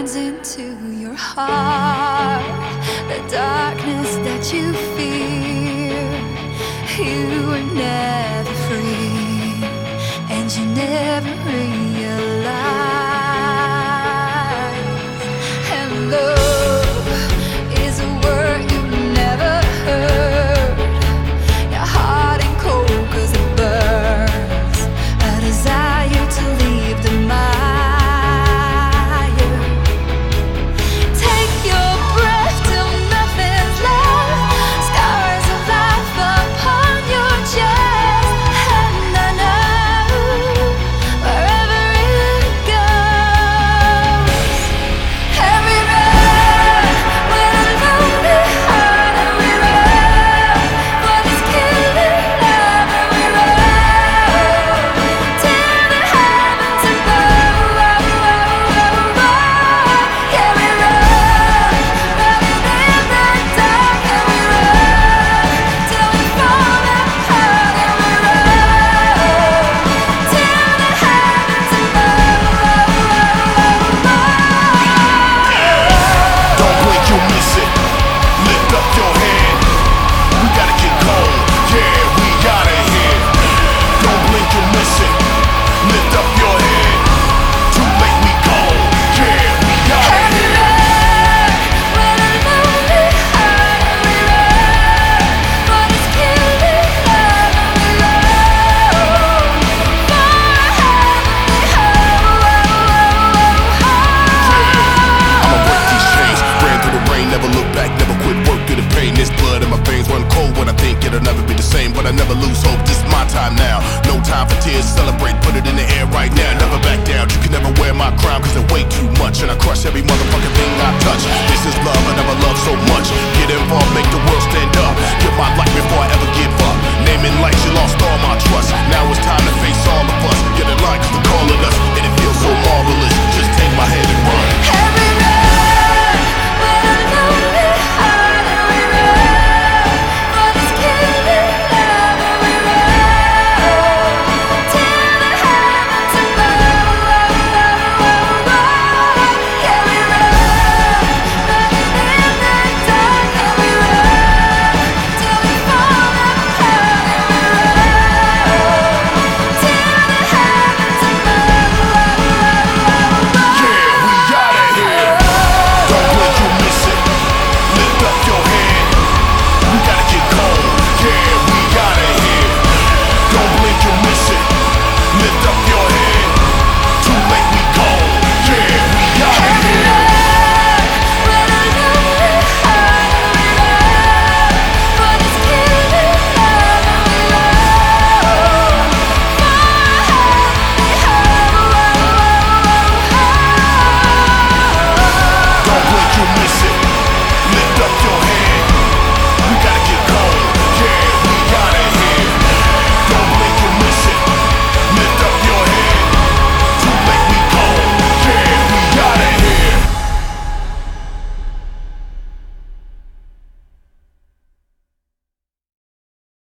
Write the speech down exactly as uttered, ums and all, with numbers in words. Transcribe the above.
burns into your heart, the darkness that you fear. You were never free, and you never realized. And love is a word you never heard. Your heart ain't cold 'cause it burns, a desire to leave the mire. Take your breath till nothing's left, scars of life upon your chest. And I know wherever it goes, every road with a lonely heart, and we run for this killing love, and we run till the heavens above. Yeah, we run, running in the dark, and we run till we fall apart, and we run till the heavens above. Don't blink, you'll miss it. Lift up your head. We gotta get cold. Yeah, we gotta hit. Don't blink, you'll miss it. Lift up your head. Too late, we gone. Yeah, we gotta Every hit. road with a lonely heart, and we run for this killing love, and we run for a heavenly home. I'ma break these chains. Ran through the rain, never look back, never quit work through the pain. This blood in my veins run cold when I think it'll never be the same. But I never lose hope, this is my time now. No time for tears, celebrate, put it in the air right now. Never back down, you can never wear my crown, 'cause I weigh too much, and I crush every motherfucking thing I touch. This is love, I never loved so much. Get involved, make the world stand up. Give my life before I ever give up. Naming lights, you lost all my trust. Now it's time to face all of us. Get in line, 'cause they're calling us, and it feels so marvelous. Just take my hand and run. Every